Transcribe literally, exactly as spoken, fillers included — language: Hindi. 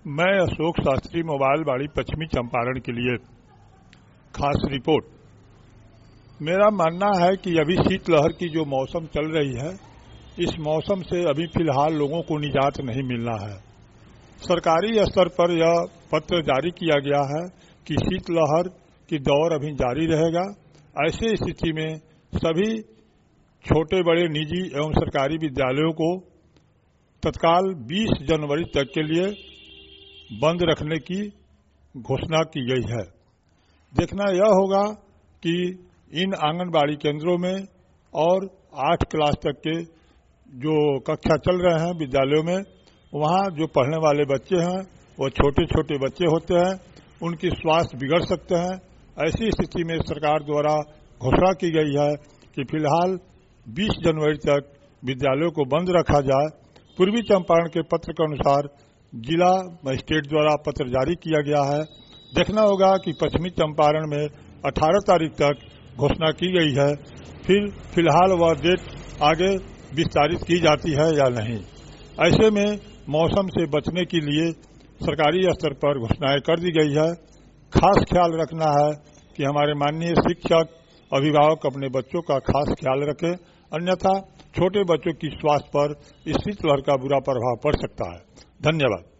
मैं अशोक शास्त्री मोबाइल बाड़ी पश्चिमी चंपारण के लिए खास रिपोर्ट। मेरा मानना है कि अभी शीतलहर की जो मौसम चल रही है, इस मौसम से अभी फिलहाल लोगों को निजात नहीं मिलना है। सरकारी स्तर पर यह पत्र जारी किया गया है कि शीतलहर की दौर अभी जारी रहेगा। ऐसे स्थिति में सभी छोटे बड़े निजी एवं सरकारी विद्यालयों को तत्काल बीस जनवरी तक के लिए बंद रखने की घोषणा की गई है। देखना यह होगा कि इन आंगनबाड़ी केंद्रों में और आठ क्लास तक के जो कक्षा चल रहे हैं विद्यालयों में, वहां जो पढ़ने वाले बच्चे हैं वो छोटे छोटे बच्चे होते हैं, उनकी स्वास्थ्य बिगड़ सकते हैं। ऐसी स्थिति में सरकार द्वारा घोषणा की गई है कि फिलहाल बीस जनवरी तक विद्यालयों को बंद रखा जाए। पूर्वी चंपारण के पत्र के अनुसार जिला मजिस्ट्रेट द्वारा पत्र जारी किया गया है। देखना होगा कि पश्चिमी चंपारण में अठारह तारीख तक घोषणा की गई है, फिर फिलहाल वह डेट आगे विस्तारित की जाती है या नहीं। ऐसे में मौसम से बचने के लिए सरकारी स्तर पर घोषणाएं कर दी गई है। खास ख्याल रखना है कि हमारे माननीय शिक्षक अभिभावक अपने बच्चों का खास ख्याल रखें, अन्यथा छोटे बच्चों की स्वास्थ्य पर इस शीतलहर का बुरा प्रभाव पड़ सकता है। धन्यवाद।